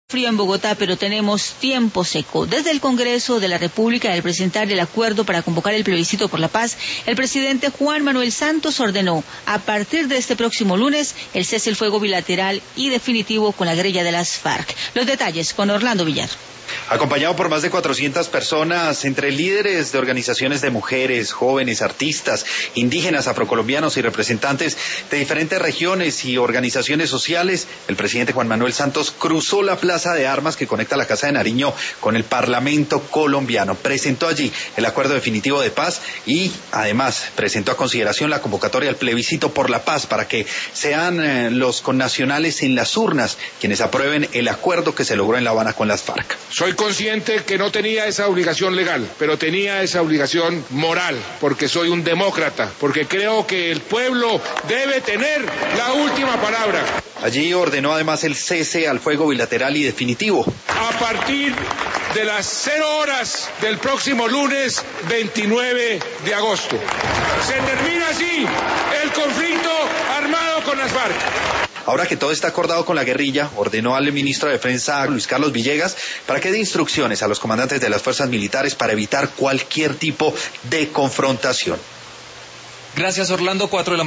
Frío en Bogotá, pero tenemos tiempo seco. Desde el Congreso de la República, al presentar el acuerdo para convocar el plebiscito por la paz, el presidente Juan Manuel Santos ordenó, a partir de este próximo lunes, el cese el fuego bilateral y definitivo con la guerrilla de las FARC. Los detalles con Orlando Villar. Acompañado por más de 400 personas, entre líderes de organizaciones de mujeres, jóvenes, artistas, indígenas, afrocolombianos y representantes de diferentes regiones y organizaciones sociales, el presidente Juan Manuel Santos cruzó la plaza de armas que conecta la Casa de Nariño con el Parlamento colombiano. Presentó allí el acuerdo definitivo de paz y además presentó a consideración la convocatoria al plebiscito por la paz para que sean los connacionales en las urnas quienes aprueben el acuerdo que se logró en La Habana con las FARC. Soy consciente que no tenía esa obligación legal, pero tenía esa obligación moral, porque soy un demócrata, porque creo que el pueblo debe tener la última palabra. Allí ordenó además el cese al fuego bilateral y definitivo. A partir de las 0 horas del próximo lunes 29 de agosto. Se termina así el conflicto armado con las FARC. Ahora que todo está acordado con la guerrilla, ordenó al ministro de Defensa, Luis Carlos Villegas, para que dé instrucciones a los comandantes de las fuerzas militares para evitar cualquier tipo de confrontación. Gracias, Orlando. 4 de la